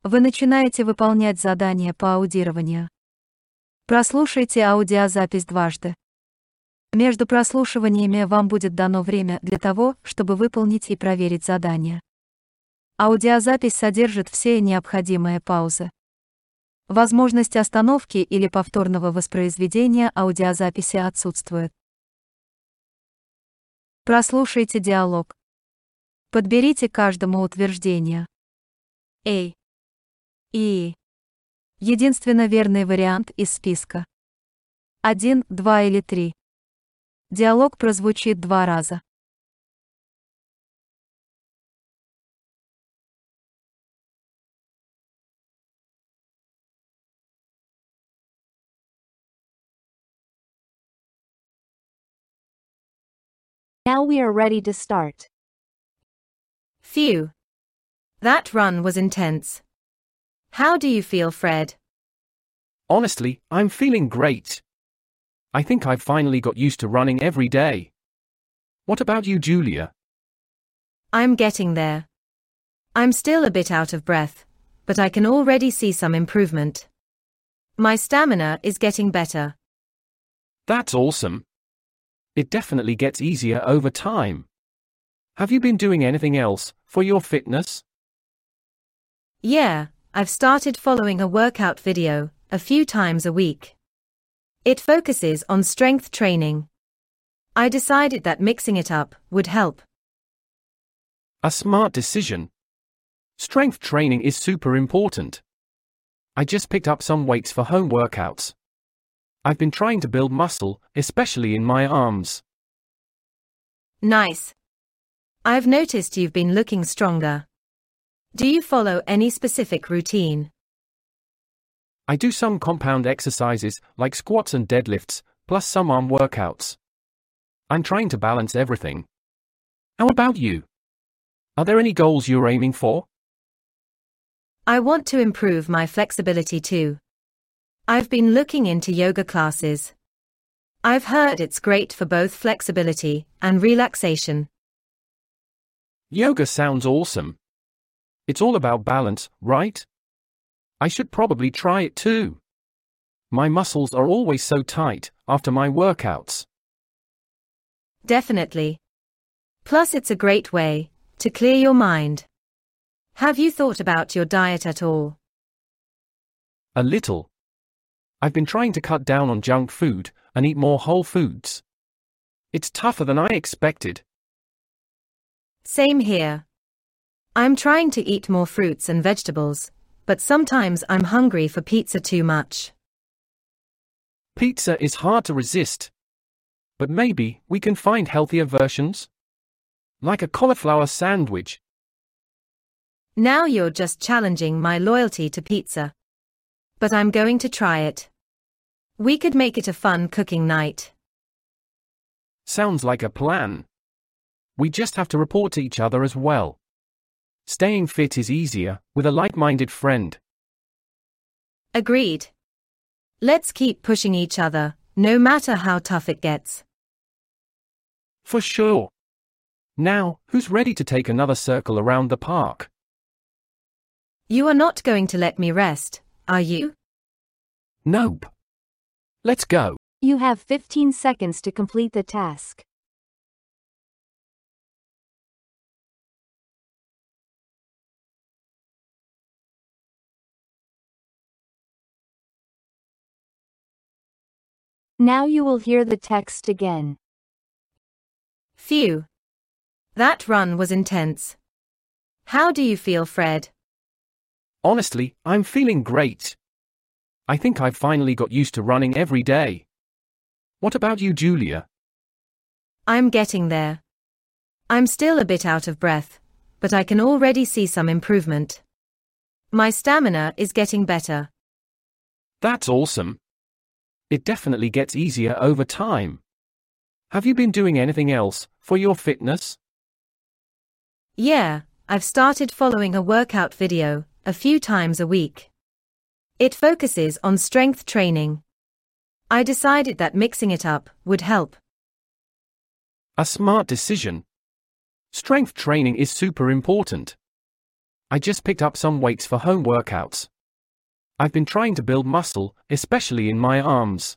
Вы начинаете выполнять задание по аудированию. Прослушайте аудиозапись дважды. Между прослушиваниями вам будет дано время для того, чтобы выполнить и проверить задание. Аудиозапись содержит все необходимые паузы. Возможность остановки или повторного воспроизведения аудиозаписи отсутствует. Прослушайте диалог. Подберите каждому утверждение. A. И. Единственно верный вариант из списка. 1, 2 или 3. Диалог прозвучит 2 раза. Now we are ready to start. Phew. That run was intense. How do you feel, Fred? Honestly, I'm feeling great. I think I've finally got used to running every day. What about you, Julia? I'm getting there. I'm still a bit out of breath, but I can already see some improvement. My stamina is getting better. That's awesome. It definitely gets easier over time. Have you been doing anything else for your fitness? Yeah, I've started following a workout video a few times a week. It focuses on strength training. I decided that mixing it up would help. A smart decision. Strength training is super important. I just picked up some weights for home workouts. I've been trying to build muscle, especially in my arms. Nice. I've noticed you've been looking stronger. Do you follow any specific routine? I do some compound exercises, like squats and deadlifts, plus some arm workouts. I'm trying to balance everything. How about you? Are there any goals you're aiming for? I want to improve my flexibility too. I've been looking into yoga classes. I've heard it's great for both flexibility and relaxation. Yoga sounds awesome. It's all about balance, right? I should probably try it too. My muscles are always so tight after my workouts. Definitely. Plus, it's a great way to clear your mind. Have you thought about your diet at all? A little. I've been trying to cut down on junk food and eat more whole foods. It's tougher than I expected. Same here. I'm trying to eat more fruits and vegetables, but sometimes I'm hungry for pizza too much. Pizza is hard to resist. But maybe we can find healthier versions? Like a cauliflower sandwich. Now you're just challenging my loyalty to pizza. But I'm going to try it. We could make it a fun cooking night. Sounds like a plan. We just have to report to each other as well. Staying fit is easier with a like-minded friend. Agreed. Let's keep pushing each other, no matter how tough it gets. For sure. Now, who's ready to take another circle around the park? You are not going to let me rest, are you? Nope. Let's go. You have 15 seconds to complete the task. Now you will hear the text again. Phew. That run was intense. How do you feel, Fred? Honestly, I'm feeling great. I think I've finally got used to running every day. What about you, Julia? I'm getting there. I'm still a bit out of breath, but I can already see some improvement. My stamina is getting better. That's awesome. It definitely gets easier over time. Have you been doing anything else for your fitness? Yeah, I've started following a workout video a few times a week. It focuses on strength training. I decided that mixing it up would help. A smart decision. Strength training is super important. I just picked up some weights for home workouts. I've been trying to build muscle, especially in my arms.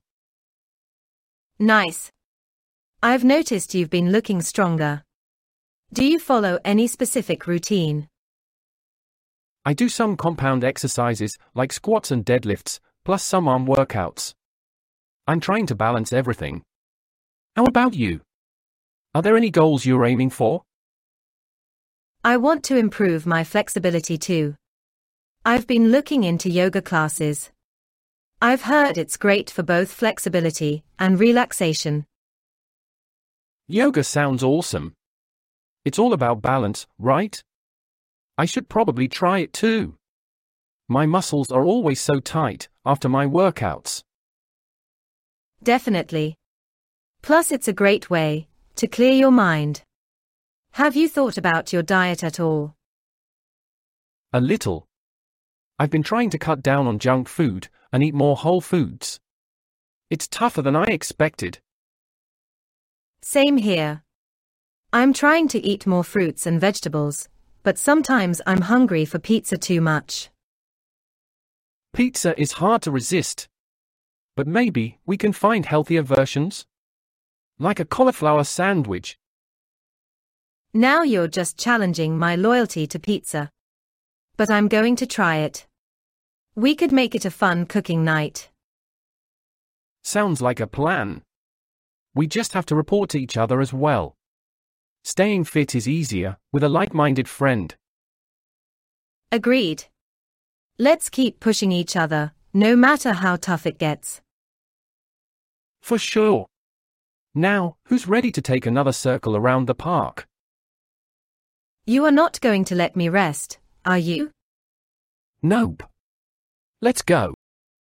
Nice. I've noticed you've been looking stronger. Do you follow any specific routine? I do some compound exercises, like squats and deadlifts, plus some arm workouts. I'm trying to balance everything. How about you? Are there any goals you're aiming for? I want to improve my flexibility too. I've been looking into yoga classes. I've heard it's great for both flexibility and relaxation. Yoga sounds awesome. It's all about balance, right? I should probably try it too. My muscles are always so tight after my workouts. Definitely. Plus, it's a great way to clear your mind. Have you thought about your diet at all? A little. I've been trying to cut down on junk food and eat more whole foods. It's tougher than I expected. Same here. I'm trying to eat more fruits and vegetables, but sometimes I'm hungry for pizza too much. Pizza is hard to resist. But maybe we can find healthier versions? Like a cauliflower sandwich. Now you're just challenging my loyalty to pizza. But I'm going to try it. We could make it a fun cooking night. Sounds like a plan. We just have to report to each other as well. Staying fit is easier with a like-minded friend. Agreed. Let's keep pushing each other, no matter how tough it gets. For sure. Now, who's ready to take another circle around the park? You are not going to let me rest, are you? Nope. Let's go.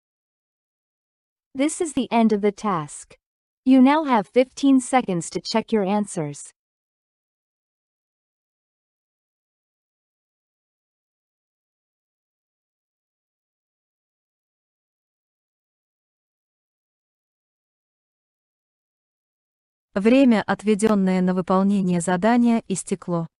This is the end of the task. You now have 15 seconds to check your answers. Время, отведенное на выполнение задания, истекло.